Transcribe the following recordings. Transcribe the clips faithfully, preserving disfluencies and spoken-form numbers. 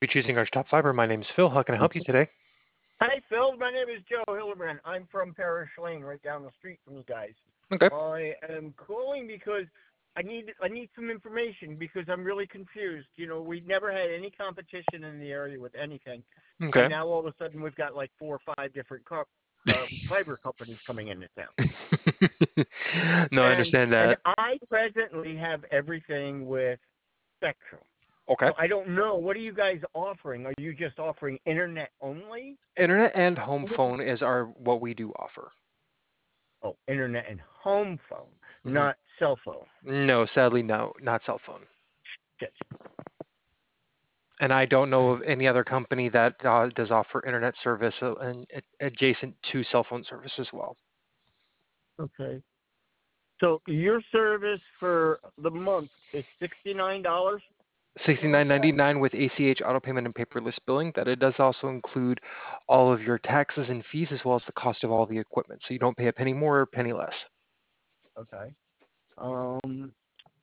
Be choosing our top fiber. My name's Phil. How can I help you today? Hi, Phil. My name is Joe Hildebrand. I'm from Parish Lane, right down the street from you guys. Okay. I am calling because I need I need some information because I'm really confused. You know, we never had any competition in the area with anything, and Okay. now all of a sudden we've got like four or five different co- uh, fiber companies coming into town. No, I And understand and that. I presently have everything with Spectrum. Okay. So I don't know. What are you guys offering? Are you just offering internet only? Internet and home phone is our what we do offer. Oh, internet and home phone, hmm not cell phone. No, sadly, no, not cell phone. Shit. And I don't know of any other company that uh, does offer internet service uh, and uh, adjacent to cell phone service as well. Okay. So your service for the month is sixty nine dollars. sixty-nine ninety-nine with A C H auto payment and paperless billing. That it does also include all of your taxes and fees as well as the cost of all the equipment. So you don't pay a penny more or a penny less. Okay. Um.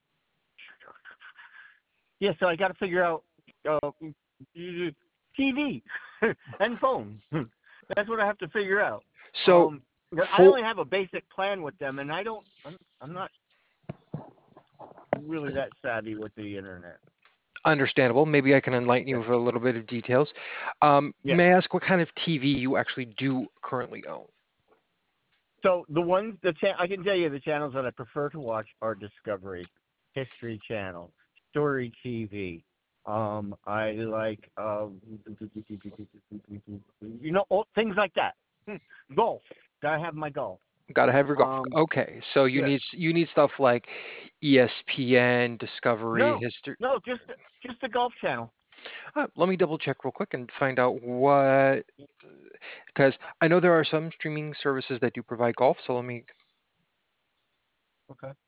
Yeah. So I got to figure out uh, T V and phone. That's what I have to figure out. So Um. I for only have a basic plan with them, and I don't. I'm, I'm not really that savvy with the internet. understandable, maybe I can enlighten you Yeah. with a little bit of details. Um, Yeah. may I ask what kind of T V you actually do currently own? So the ones the cha- I can tell you the channels that I prefer to watch are Discovery, History Channel, Story T V. Um, I like um, you know all, things like that. Golf. Gotta have my golf. Gotta have your golf. Um, Okay, so you yeah. need you need stuff like E S P N, Discovery, No, History. no, just just the Golf Channel. Uh, let me double check real quick and find out what, because I know there are some streaming services that do provide golf. So let me, Okay.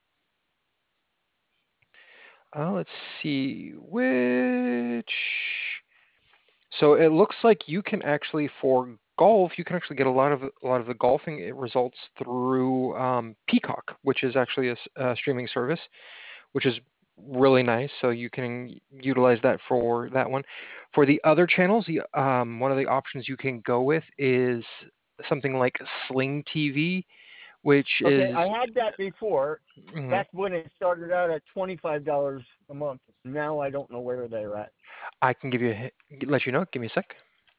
uh, let's see which. So it looks like you can actually for golf, you can actually get a lot of a lot of the golfing results through um, Peacock, which is actually a, s- a streaming service, which is really nice. So you can utilize that for that one. For the other channels, the, um, one of the options you can go with is something like Sling T V, which Okay, I is had that before. mhm. Back when it started out at twenty five dollars a month. Now I don't know where they're at. I can give you a, hit- let you know. Give me a sec.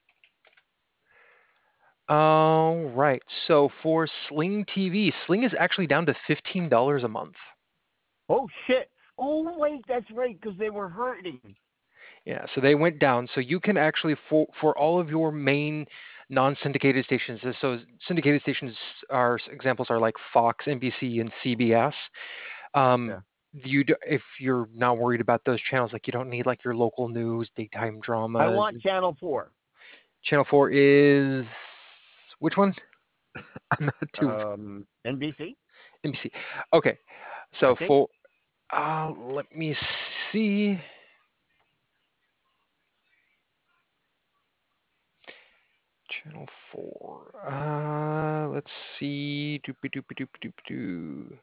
All right. So for Sling T V, Sling is actually down to fifteen dollars a month. Oh shit! Oh wait, that's right, because they were hurting. Yeah, so they went down. So you can actually for for all of your main non-syndicated stations. So syndicated stations are examples are like Fox, N B C, and C B S. Um, Yeah. you do, if you're not worried about those channels, like you don't need like your local news, daytime I dramas. want Channel Four. Channel four is which one? I'm not too Um, N B C, N B C. Okay, I so think. for uh, let me see. Channel four. Uh, let's see. Doopy doopy doopy doopy doo.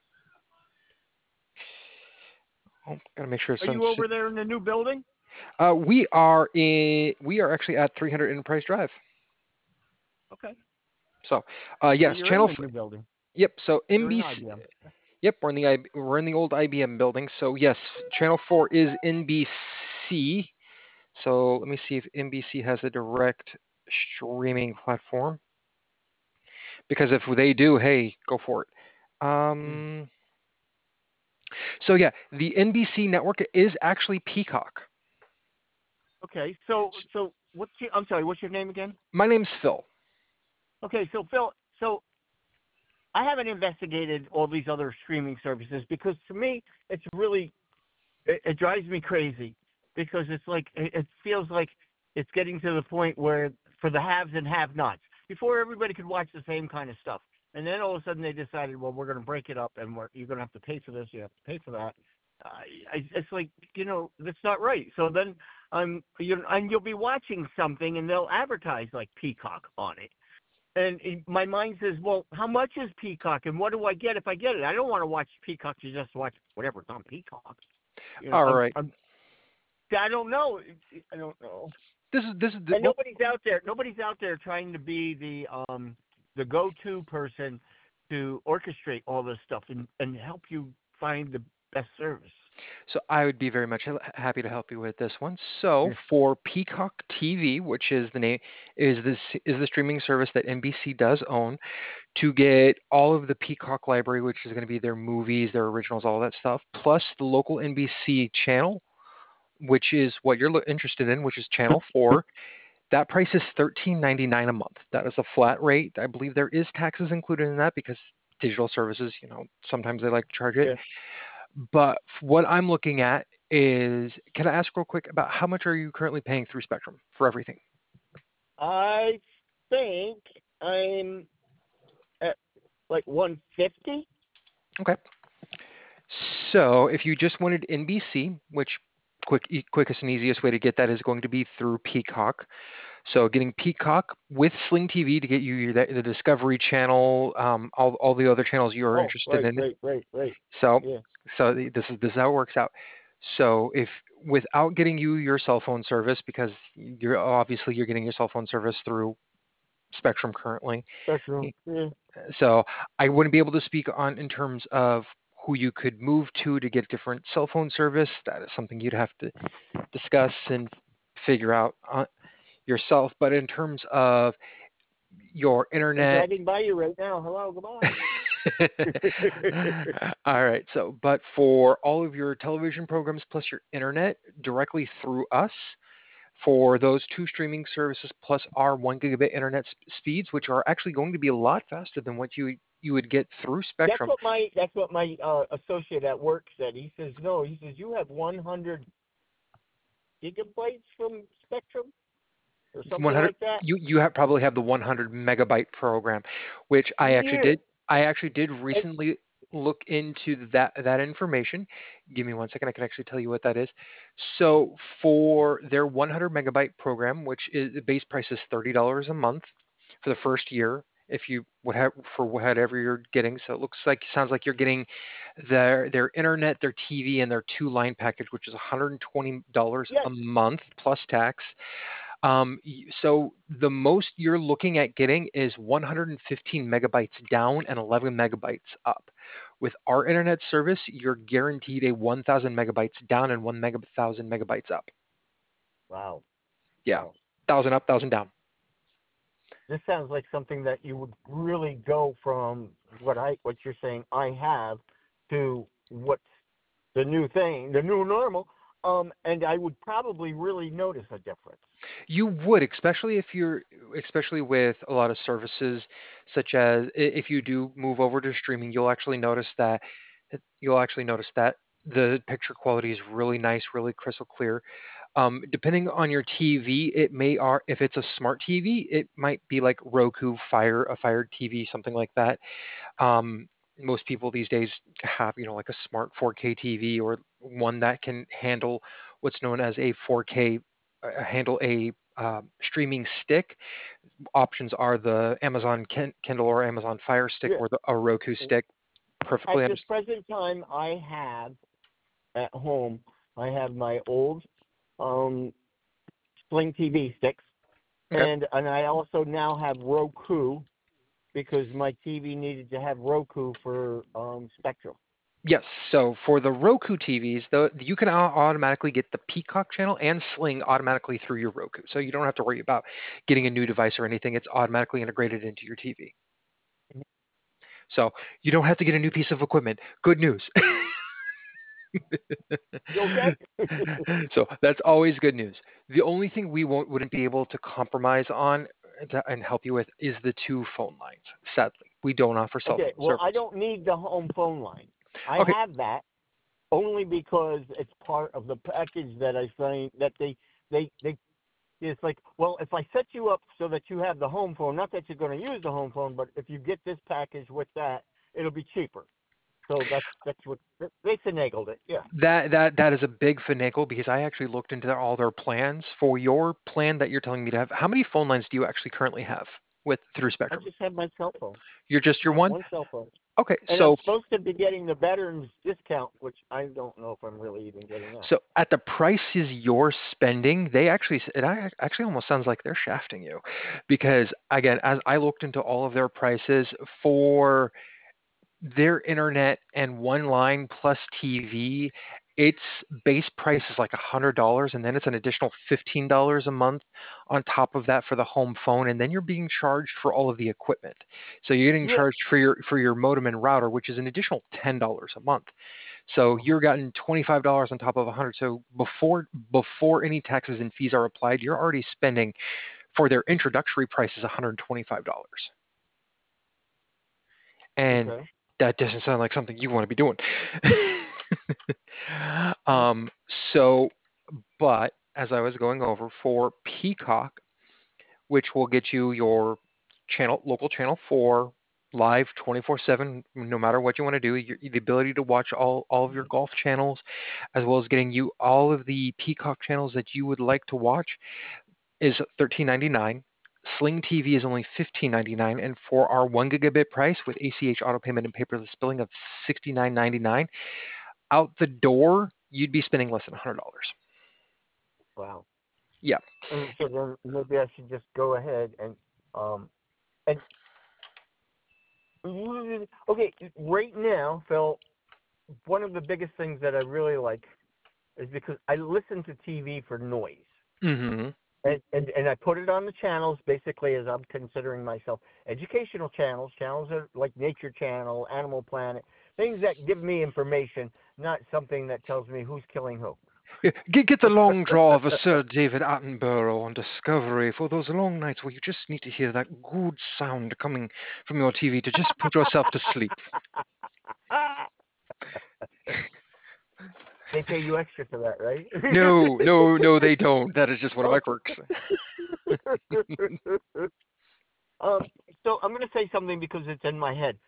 Oh, gotta make sure it's Are on. you over there in the new building? Uh, we are in. We are actually at three hundred Enterprise Drive. Okay. So, uh, So yes, you're in channel. the F- new building. yep. So You're in N B C. I B M. Yep, we're in the I B, we're in the old I B M building. So yes, channel four is N B C. So let me see if N B C has a direct streaming platform. Because if they do, hey, go for it. Hmm. Um. So yeah, the N B C network is actually Peacock. Okay. So so what's your? I'm sorry. What's your name again? My name's Phil. Okay. So Phil. So I haven't investigated all these other streaming services because to me it's really it, it drives me crazy because it's like it, it feels like it's getting to the point where for the haves and have-nots before everybody could watch the same kind of stuff, and then all of a sudden they decided, well, we're going to break it up and we're, you're going to have to pay for this, you have to pay for that. Uh, I, it's like you know that's not right. So then um you and you'll be watching something and they'll advertise like Peacock on it. And it- my mind says, well, how much is Peacock, and what do I get if I get it? I don't want to watch Peacock to just watch whatever's on Peacock. You know, All I'm, right. I'm I don't know. I don't know. This is this is the, And well, nobody's out there. Nobody's out there trying to be the um the go-to person to orchestrate all this stuff and and help you find the best service. so I would be very much ha- happy to help you with this one. So Yeah. for Peacock T V, which is the name is this is the streaming service that N B C does own, to get all of the Peacock library, which is going to be their movies, their originals, all that stuff, plus the local N B C channel, which is what you're lo- interested in, which is Channel Four. That price is thirteen ninety-nine a month. That is a flat rate. I believe there is taxes included in that because digital services, you know, sometimes they like to charge it. Yeah. But what I'm looking at is, can I ask real quick about how much are you currently paying through Spectrum for everything? I think I'm at like one fifty. Okay. So if you just wanted N B C, which quick, e- quickest and easiest way to get that is going to be through Peacock. So getting Peacock with Sling T V to get you your, the Discovery Channel, um, all all the other channels you are Oh, interested right, in. right, right, right. So Yeah. so the- this is this is how it works out. So if without getting you your cell phone service, because you're obviously you're getting your cell phone service through Spectrum currently. Spectrum. Yeah. So I wouldn't be able to speak on in terms of who you could move to to get different cell phone service. That is something you'd have to discuss and figure out uh, yourself. But in terms of your I'm internet. driving by you right now. Hello, goodbye. All right. So, but for all of your television programs plus your internet directly through us, for those two streaming services plus our one gigabit internet sp- speeds, which are actually going to be a lot faster than what you you would get through That's Spectrum. what my that's what my uh, associate at work said. He says no. He says you have one hundred gigabytes from Spectrum or something one hundred like that you you have probably have the one hundred megabyte program, which a I actually year. did I actually did And recently look into that that information. Give me one second, I can actually tell you what that is. So for their one hundred megabyte program, which is the base price is thirty dollars a month for the first year, if you would have for whatever you're getting. So it looks like sounds like you're getting their their internet, their T V, and their two line package, which is one hundred twenty dollars yes, a month plus tax. Um, y- so the most you're looking at getting is one hundred fifteen megabytes down and eleven megabytes up. With our internet service, you're guaranteed a one thousand megabytes down and one mega thousand megabytes up. wow, Yeah, wow. thousand up, thousand down. This sounds like something that you would really go from what I what you're saying I have to what's the new thing, the new normal. Um, and I would probably really notice a difference. You would, especially if you're, especially with a lot of services, such as i- if you do move over to streaming, you'll actually notice that you'll actually notice that the picture quality is really nice, really crystal clear. Um, depending on your T V, it may are if it's a smart T V, it might be like Roku, Fire, a Fire T V, something like that. Um, most people these days have, you know, like a smart four K T V or one that can handle what's known as a four K, uh, handle a uh, streaming stick. Options are the Amazon Ken- Kindle or Amazon Fire Stick Yeah. or the a Roku stick. At Perfectly this understand. present time, I have at home, I have my old um, Sling T V sticks, Okay. and and I also now have Roku because my T V needed to have Roku for um, Spectrum. Yes. So for the Roku T Vs, the, you can au- automatically get the Peacock channel and Sling automatically through your Roku. So you don't have to worry about getting a new device or anything. It's automatically integrated into your T V. So you don't have to get a new piece of equipment. Good news. You okay? So that's always good news. The only thing we won't wouldn't be able to compromise on to, and help you with is the two phone lines. Sadly, we don't offer cell Okay. phone Well, service. I don't need the home phone line. I Okay. have that only because it's part of the package that I find that they they they. It's like, well, if I set you up so that you have the home phone, not that you're going to use the home phone, but if you get this package with that, it'll be cheaper. So that's that's what they finagled it. Yeah. That that that is a big finagle because I actually looked into all their plans. For your plan that you're telling me to have, how many phone lines do you actually currently have? with through I Spectrum? just have my cell phone. You're just your I have one? one cell phone. Okay, And I'm so supposed to be getting the veterans discount, which I don't know if I'm really even getting that. so at the prices you're spending, they actually it actually almost sounds like they're shafting you, because again, as I looked into all of their prices for their internet and one line plus T V, its base price is like one hundred dollars and then it's an additional fifteen dollars a month on top of that for the home phone, and then you're being charged for all of the equipment. So you're getting Yeah. charged for your for your modem and router, which is an additional ten dollars a month. So Oh, you're getting twenty-five dollars on top of one hundred. So before before any taxes and fees are applied, you're already spending, for their introductory price is one hundred twenty-five dollars. And okay. that doesn't sound like something you want to be doing. um, so, but as I was going over for Peacock, which will get you your channel, local channel four, live twenty-four seven, no matter what you want to do, your, the ability to watch all, all of your golf channels, as well as getting you all of the Peacock channels that you would like to watch, is thirteen ninety-nine. Sling T V is only fifteen ninety-nine, and for our one gigabit price with A C H auto payment and paperless billing of sixty-nine ninety-nine, out the door you'd be spending less than one hundred dollars. Wow. Yeah. And so then maybe I should just go ahead and um and okay, right now, Phil, one of the biggest things that I really like is because I listen to T V for noise. Mm-hmm. And, and and I put it on the channels basically as I'm considering myself educational channels, channels are like Nature Channel, Animal Planet, things that give me information, not something that tells me who's killing who. Get, get the long draw of a Sir David Attenborough on Discovery for those long nights where you just need to hear that good sound coming from your T V to just put yourself to sleep. They pay you extra for that, right? No, no, no, they don't. That is just one of my quirks. um, so I'm going to say something because it's in my head.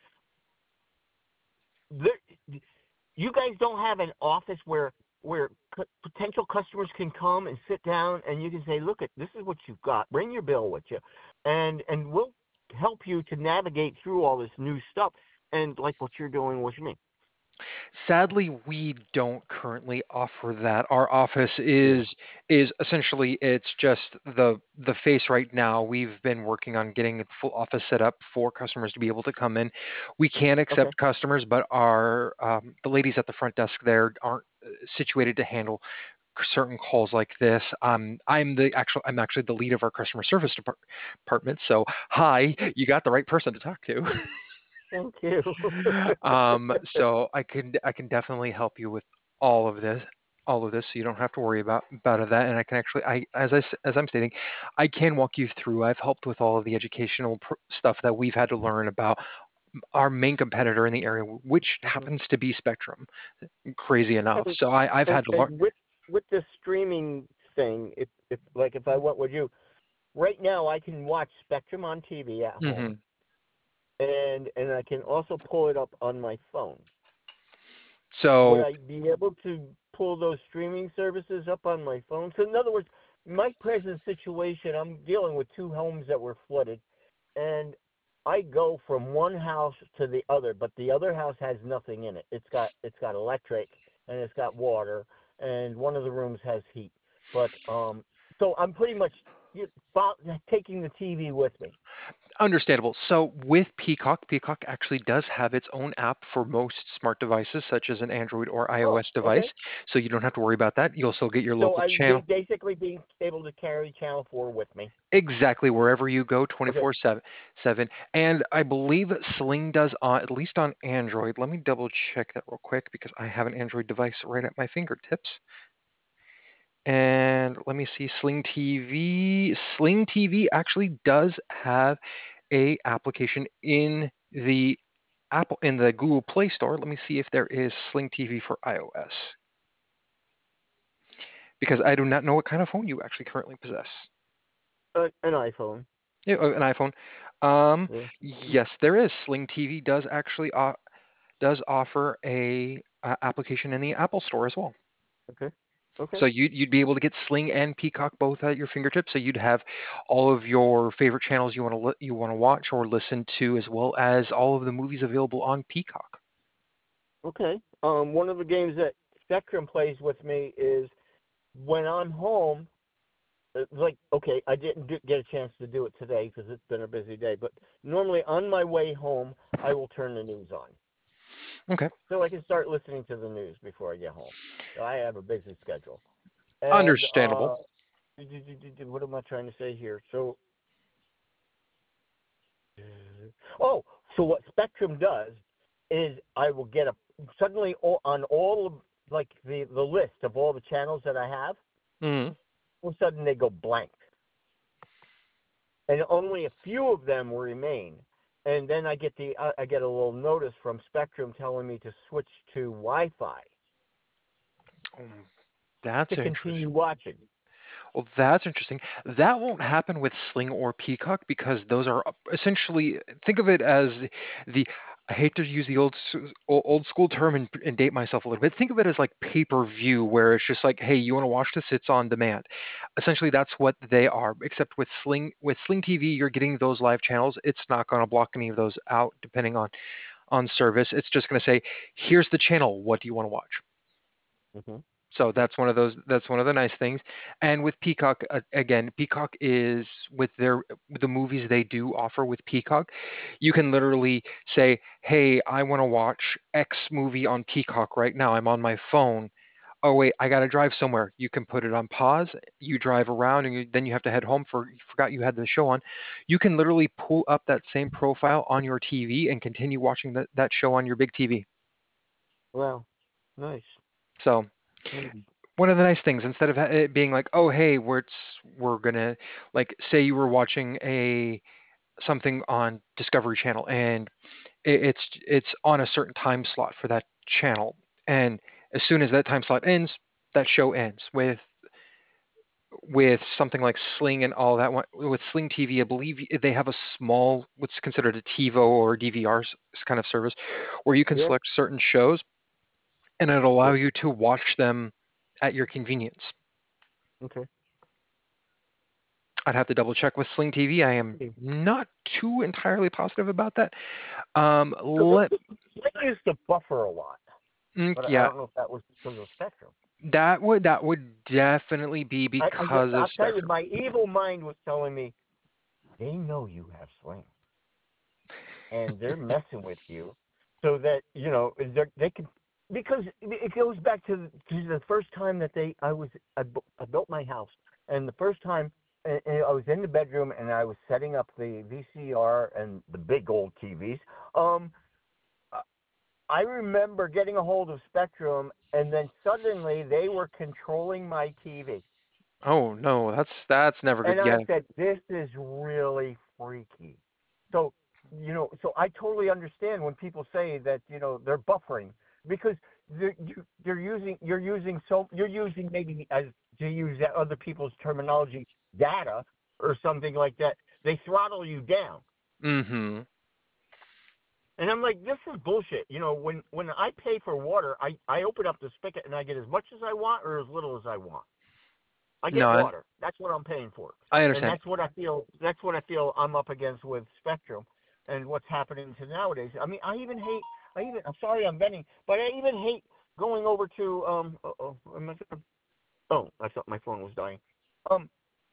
There, you guys don't have an office where where c- potential customers can come and sit down and you can say, look, at this is what you've got. Bring your bill with you, and and we'll help you to navigate through all this new stuff. And like what you're doing with me. Sadly, we don't currently offer that. Our office Yeah. is is essentially it's just the the face right now. We've been working on getting a full office set up for customers to be able to come in. We can Okay. accept customers, but our um, the ladies at the front desk there aren't uh, situated to handle certain calls like this. Um, I'm the actual I'm actually the lead of our customer service depart- department. So hi, you got the right person to talk to. Thank you. Um, so I can I can definitely help you with all of this, all of this, so you don't have to worry about about that. And I can actually, I as I s- as I'm stating, I can walk you through. I've helped with all of the educational pr- stuff that we've had to learn about our main competitor in the area, which Mhm. happens to be Spectrum. Crazy enough. and, So I I've and had to learn. and with with the streaming thing, if if like if I went with you right now, I can watch Spectrum on T V at home, Hmm. and and I can also pull it up on my phone. Would So I be able to pull those streaming services up on my phone? So in other words, my present situation, I'm dealing with two homes that were flooded, and I go from one house to the other, but the other house has nothing in it. It's got it's got electric and it's got water, and one of the rooms has heat. But um, so I'm pretty much you- fo- taking the T V with me. understandable. So with Peacock, Peacock actually does have its own app for most smart devices, such as an Android or Oh, iOS okay. device. So you don't have to worry about that. You'll still get your So local I be channel basically being able to carry Channel Four with me. exactly wherever you go, Okay. twenty-four seven. And I believe Sling does, uh, at least on Android. Let me double check that real quick because I have an Android device right at my fingertips. And let me see, Sling T V. Sling T V actually does have a application in the Apple in the Google Play Store. Let me see if there is Sling T V for iOS, because I do not know what kind of phone you actually currently possess. Uh, an iPhone. Yeah, uh, an iPhone. Um, Yeah. yes, there is. Sling T V does actually uh, does offer a uh, application in the Apple Store as well. Okay. Okay. So you'd you'd be able to get Sling and Peacock both at your fingertips. So you'd have all of your favorite channels you want to li- you want to watch or listen to, as well as all of the movies available on Peacock. Okay. Um, one of the games that Spectrum plays with me is when I'm home. uh, Like, okay, I didn't do, get a chance to do it today because it's been a busy day. But normally on my way home, I will turn the news on Okay, so I can start listening to the news before I get home. I have a busy schedule. And understandable. uh, what am I trying to say here? So, oh, so what Spectrum does is I will get a suddenly all, on all of like the the list of all the channels that I have. Mm. All of a sudden they go blank, and only a few of them will remain. And then I get the uh, I get a little notice from Spectrum telling me to switch to Wi-Fi Oh, that's to continue interesting. watching. Well, that's interesting. That won't happen with Sling or Peacock because those are up- essentially, think of it as the, I hate to use the old s- o- old school term and, and date myself a little bit. Think of it as like pay-per-view, where it's just like, hey, you want to watch this? It's on demand. Essentially, that's what they are. Except with Sling, with Sling T V, you're getting those live channels. It's not going to block any of those out, depending on on service. It's just going to say, here's the channel. What do you want to watch? Hmm. So that's one of those. That's one of the nice things. And with Peacock, uh, again, Peacock is with their the movies they do offer with Peacock. You can literally say, "Hey, I want to watch X movie on Peacock right now. I'm on my phone. Oh wait, I gotta drive somewhere." You can put it on pause. You drive around, and you, then you have to head home for you forgot you had the show on. You can literally pull up that same profile on your T V and continue watching that that show on your big T V. Well, nice. So Mm. one of the nice things, instead of it being like, oh hey, we're it's, we're gonna, like, say you were watching a something on Discovery Channel, and it, it's it's on a certain time slot for that channel, and as soon as that time slot ends, that show ends. With with something like Sling and all that one, with Sling T V, I believe they have a small, what's considered a TiVo or D V R kind of service, where you can Yeah. select certain shows, and it'll allow Yep. you to watch them at your convenience. Okay. I'd have to double check with Sling T V. I am not too entirely positive about that. Um, So let I used to buffer a lot, mm, but I yeah, don't know if that was because of Spectrum. that would that would definitely be I, I just, because of I'll tell you, Spectrum. my evil mind was telling me they know you have Sling, and they're messing with you, so that you know they they can because it goes back to, to the first time that they I was I, bu- I built my house, and the first time uh, uh, I was in the bedroom and I was setting up the V C R and the big old T Vs. Um, I remember getting a hold of Spectrum, and then suddenly they were controlling my T V. Oh no, that's that's never good. And Yeah. I said, this is really freaky. So, you know, so I totally understand when people say that, you know, they're buffering because they're, you, they're using, you're using so, you're using maybe as to use that other people's terminology, data or something like that. They throttle you down. Mm-hmm. And I'm like, this is bullshit. You know, when when I pay for water, I I open up the spigot and I get as much as I want or as little as I want. I No, get I, water. That's what I'm paying for, I and understand. that's what I feel. That's what I feel I'm up against with Spectrum, and what's happening to nowadays. I mean, I even hate. I even. I'm sorry, I'm venting, but I even hate going over to um. Oh, oh, I thought my phone was dying. Um.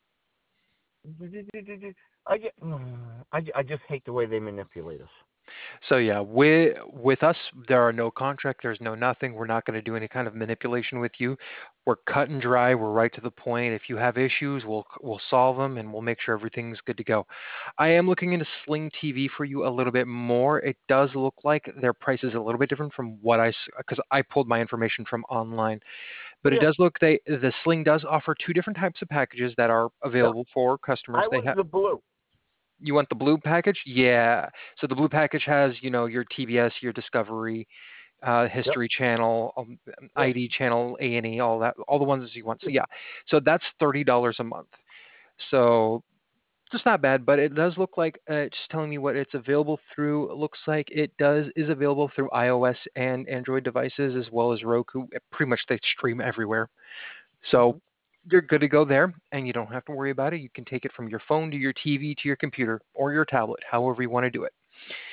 I get. I I just hate the way they manipulate us. So yeah, with with us, there are no contract, there's no nothing. We're not going to do any kind of manipulation with you. We're cut and dry. We're right to the point. If you have issues, we'll we'll solve them and we'll make sure everything's good to go. I am looking into Sling T V for you a little bit more. It does look like their price is a little bit different from what I, because I pulled my information from online. But it Yeah. does look, they the Sling does offer two different types of packages that are No, available for I customers. They want have, the blue. you want the blue package? Yeah. So the blue package has, you know, your T B S, your Discovery, uh, Yep. History Channel, um, Yes. I D Channel, A and E, all that, all the ones you want. So yeah. So that's thirty dollars a month. So just not bad, but it does look like, uh, it's just telling me what it's available through. It looks like it does is available through iOS and Android devices as well as Roku. Pretty much they stream everywhere. So Hmm. you're good to go there, and you don't have to worry about it. You can take it from your phone to your T V to your computer or your tablet, however you want to do it.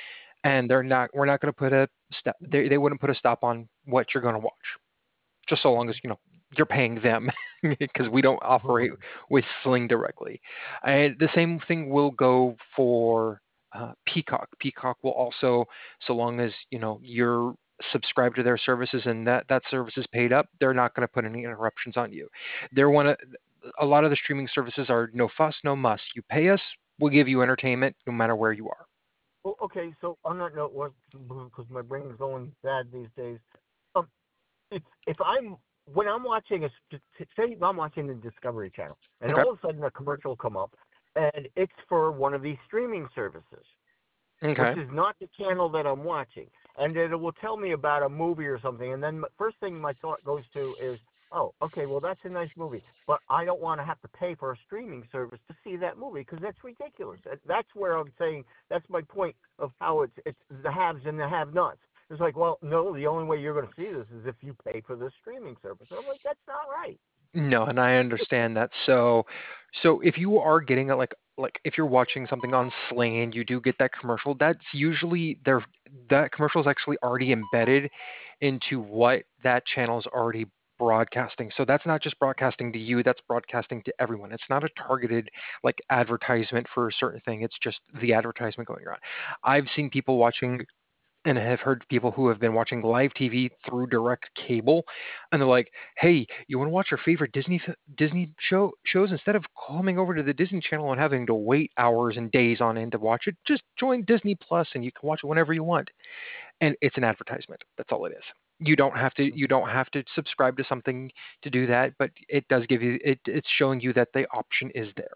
And they're not we're not going to put a stop. They they wouldn't put a stop on what you're going to watch, just so long as you know you're paying them, because we don't operate with Sling directly. And the same thing will go for uh, Peacock. Peacock will also, so long as you know you're subscribed to their services and that that service is paid up, they're not going to put any interruptions on you. They're one of A lot of the streaming services are no fuss, no muss. You pay us, we'll give you entertainment no matter where you are. Well, okay, so on that note, what because my brain's going bad these days. Um, if if I'm when I'm watching a say I'm watching the Discovery Channel, and Okay. all of a sudden a commercial will come up, and it's for one of these streaming services, which Okay. is not the channel that I'm watching, and it will tell me about a movie or something, and then the first thing my thought goes to is, oh, okay, well that's a nice movie, but I don't want to have to pay for a streaming service to see that movie because that's ridiculous. That's where I'm saying that's my point of how it's it's the haves and the have-nots. It's like, well, no, the only way you're going to see this is if you pay for this streaming service. And I'm like, that's not right. No, and I understand that. So, so if you are getting it, like like if you're watching something on Sling and you do get that commercial, that's usually there. That commercial is actually already embedded into what that channel is already broadcasting. So that's not just broadcasting to you, that's broadcasting to everyone. It's not a targeted like advertisement for a certain thing. It's just the advertisement going around. I've seen people watching and have heard people who have been watching live T V through direct cable, and they're like, "Hey, you want to watch your favorite Disney Disney show shows instead of coming over to the Disney Channel and having to wait hours and days on end to watch it? Just join Disney Plus, and you can watch it whenever you want." And it's an advertisement. That's all it is. You don't have to you don't have to subscribe to something to do that, but it does give you it. It's showing you that the option is there.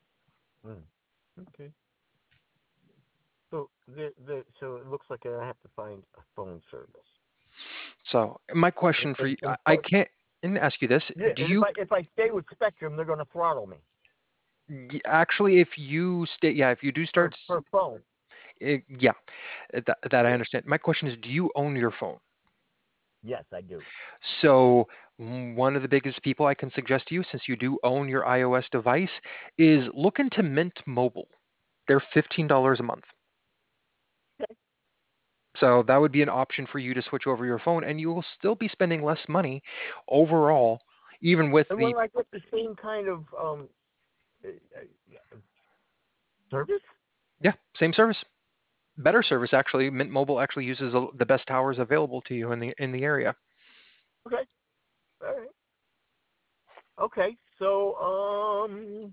Mm. Okay. So the the so it looks like I have to find a phone service. So my And, question for and, you, and I, I phone, can't and ask you this: yeah, Do and if you I if I stay with Spectrum, they're going to throttle me Y- Actually, if you stay, yeah, if you do per start, per phone. s- uh, yeah, uh, that, that I Yeah. understand. My question is, do you own your phone? Yes, I do. So mm, one of the biggest people I can suggest to you, since you do own your iOS device, is look into Mint Mobile. They're fifteen dollars a month. Okay. So that would be an option for you to switch over your phone, and you will still be spending less money overall, even with And the, will I get the same kind of um uh, uh, service? yeah, same service. Better service actually. Mint Mobile actually uses the the best towers available to you in the in the area. Okay. All right. Okay. So um,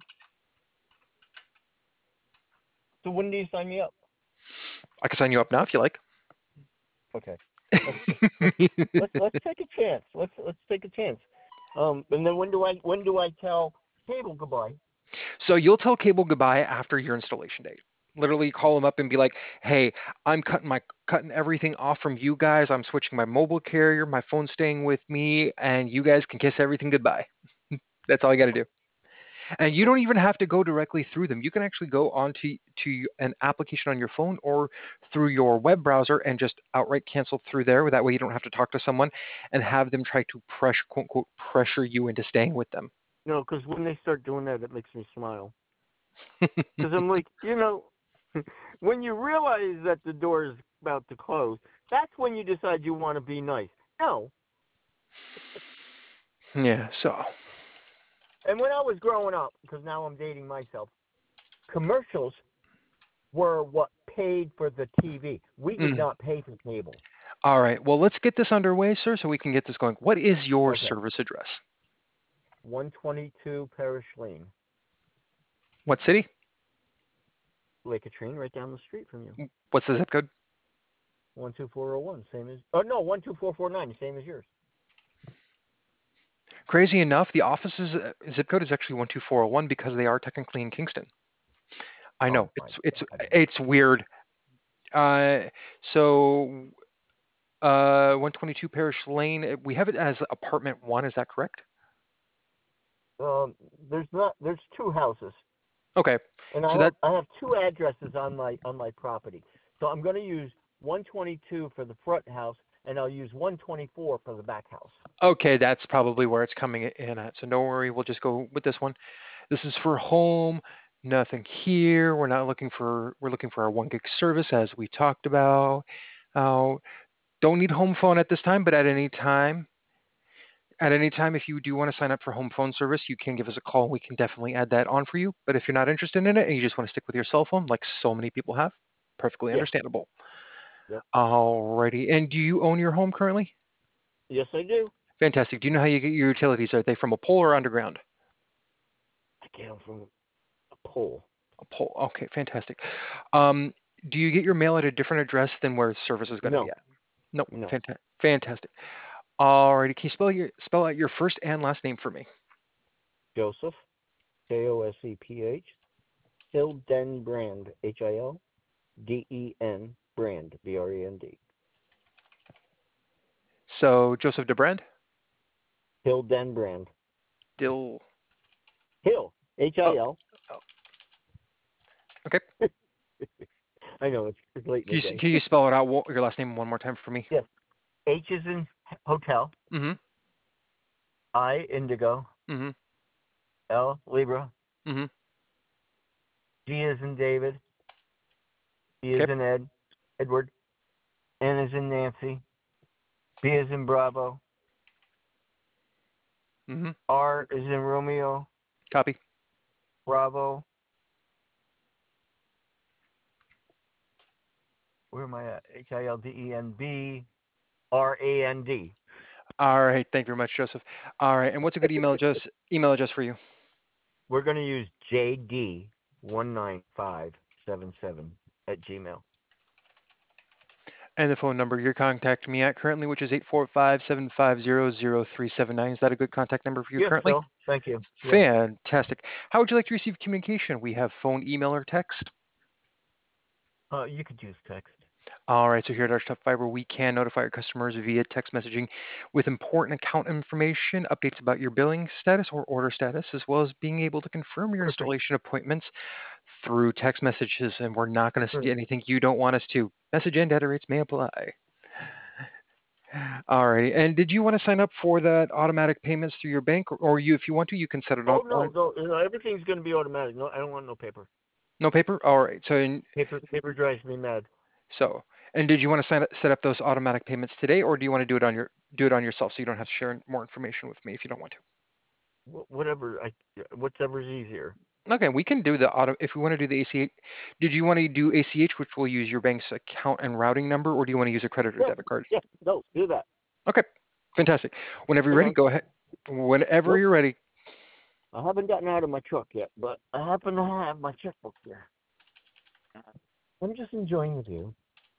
so when do you sign me up? I can sign you up now if you like. Okay. Let's let's let's let's take a chance. Let's let's take a chance. Um, and then when do I when do I tell cable goodbye? So you'll tell cable goodbye after your installation date. Literally call them up and be like, "Hey, I'm cutting my cutting everything off from you guys. I'm switching my mobile carrier. My phone's staying with me, and you guys can kiss everything goodbye." That's all you got to do. And you don't even have to go directly through them. You can actually go onto to an application on your phone or through your web browser and just outright cancel through there. That way, you don't have to talk to someone and have them try to pressure quote unquote pressure you into staying with them. No, because when they start doing that, it makes me smile. Because I'm like, you know, when you realize that the door is about to close, that's when you decide you want to be nice. No. Yeah. So. And when I was growing up, because now I'm dating myself, commercials were what paid for the T V. We did Mm. not pay for cable. All right. Well, let's get this underway, sir, so we can get this going. What is your Okay. service address? one twenty-two Parish Lane, What city? Lake Katrine, right down the street from you. What's the zip code? one two four zero one, same as, oh no, one two four four nine, same as yours. Crazy enough, the office's uh, zip code is actually one two four zero one because they are technically in Kingston. I know Oh it's my it's God. it's weird. Uh, so uh, one twenty-two Parish Lane. uh, We have it as apartment one. Is that correct? Um, there's not, there's two houses. Okay. And I So have that I have two addresses on my on my property. So I'm going to use one twenty-two for the front house, and I'll use one twenty-four for the back house. Okay, that's probably where it's coming in at. So don't worry, we'll just go with this one. This is for home. Nothing here. We're not looking for. We're looking for our one gig service as we talked about. Uh, don't need home phone at this time, but at any time, at any time, if you do want to sign up for home phone service, you can give us a call. We can definitely add that on for you. But if you're not interested in it and you just want to stick with your cell phone, like so many people have, perfectly Yeah. understandable. Yep. Alrighty. And do you own your home currently? Yes, I do. Fantastic. Do you know how you get your utilities? Are they from a pole or underground? I get them from a pole. A pole. Okay, fantastic. Um, do you get your mail at a different address than where service is going to be No, at? Nope. no. Fanta- fantastic. Alrighty. Can you spell your spell out your first and last name for me? Joseph, J O S E P H, Hildenbrand, H I L D E N, Brand, B R E N D. So Joseph DeBrand? Hildenbrand. Dill. Hill, H Oh, I L. oh, okay. I know, it's, it's late Can in you, the day. can you spell it out, your last name one more time for me? Yes. H is in hotel, Mm-hmm. I, indigo, Mm-hmm. L, Libra, Mm-hmm. G is in David, E is Okay. in Ed, Edward, N is in Nancy, B is in Bravo, Mm-hmm. R is in Romeo, Copy. Bravo. Where am I at? H I L D E N B R A N D. All right. Thank you very much, Joseph. All right. And what's a good email address email address for you? We're going to use J D one nine five seven seven at Gmail. And the phone number you're contacting me at currently, which is eight four five, seven five zero, zero three seven nine. Is that a good contact number for you Yes, currently? Phil. Thank you. Yes. Fantastic. How would you like to receive communication? We have phone, email, or text. Uh, you could use text. All right, so here at Archtop Fiber, we can notify our customers via text messaging with important account information, updates about your billing status or order status, as well as being able to confirm your Perfect. installation appointments through text messages. And we're not going to send you Perfect. anything you don't want us to. Message and data rates may apply. All right, and did you want to sign up for that automatic payments through your bank, or, or you, if you want to, you can set it Oh up no, on no, no, everything's going to be automatic. No, I don't want no paper. no paper. All right, so in, Paper, paper drives me mad. so and did you want to sign up, set up those automatic payments today, or do you want to do it on your do it on yourself so you don't have to share more information with me if you don't want to? Wh- Whatever, I, whatever's easier. Okay, we can do the auto if we want to do the A C H. Did you want to do A C H, which will use your bank's account and routing number, or do you want to use a credit or Yeah, debit card? yeah, no, do that. Okay, fantastic. Whenever you're Hang ready, on. go ahead. Whenever Nope, you're ready. I haven't gotten out of my truck yet, but I happen to have my checkbook here. I'm just enjoying the view.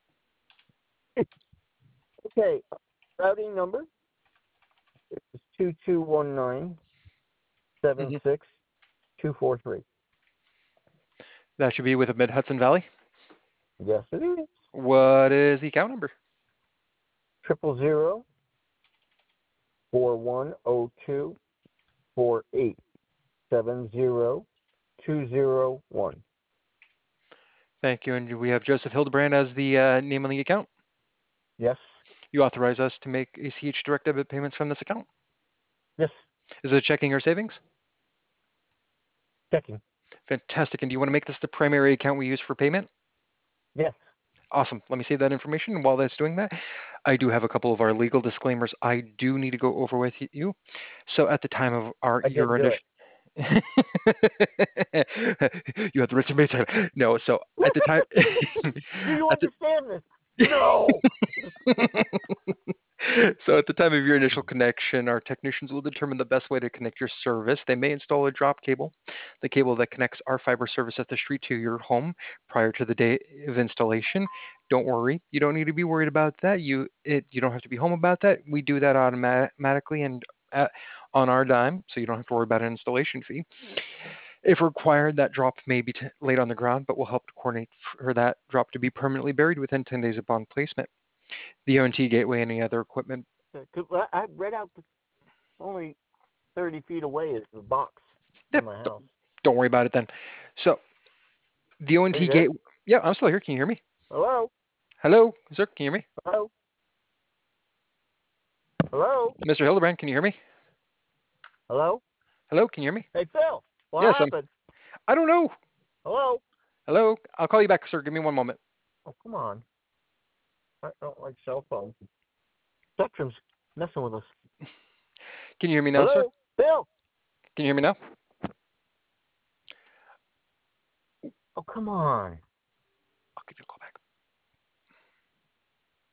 Okay, routing number is two two one nine seven hmm six two four three. That should be with a Mid Hudson Valley. Yes, it is. What is the account number? Triple zero four one zero two four eight seven zero two zero one. Thank you. And we have Joseph Hildebrand as the uh, name on the account. Yes, You authorize us to make A C H direct debit payments from this account. yes, Is it checking or savings? checking. Fantastic. And do you want to make this the primary account we use for payment? Yes, Awesome. Let me save that information. And while that's doing that, I do have a couple of our legal disclaimers I do need to go over with you. So at the time of our I your didn't do it. initial you have the rich and time. No, so at the time Do you at the understand this? No. so at the time of your initial connection, our technicians will determine the best way to connect your service. They may install a drop cable, the cable that connects our fiber service at the street to your home prior to the day of installation. Don't worry, you don't need to be worried about that. You it you don't have to be home about that. We do that automatically and at, on our dime, so you don't have to worry about an installation fee. If required, that drop may be t- laid on the ground, but we'll help to coordinate for that drop to be permanently buried within ten days upon placement. The O N T gateway and any other equipment. 'Cause I I read out the, only thirty feet away is the box from Yep, my don't, house. don't worry about it then. So the Are you O N T there? gate. Yeah, I'm still here. Can you hear me? Hello? Hello, sir. Can you hear me? Hello? Hello? Mister Hildebrand, can you hear me? Hello? Hello, can you hear me? Hey, Phil. What Yes, I'm. happened? I don't know. Hello? Hello, I'll call you back, sir. Give me one moment. Oh, come on. I don't like cell phones. Spectrum's messing with us. Can you hear me now, sir? Hello? Phil? Can you hear me now? Oh, come on.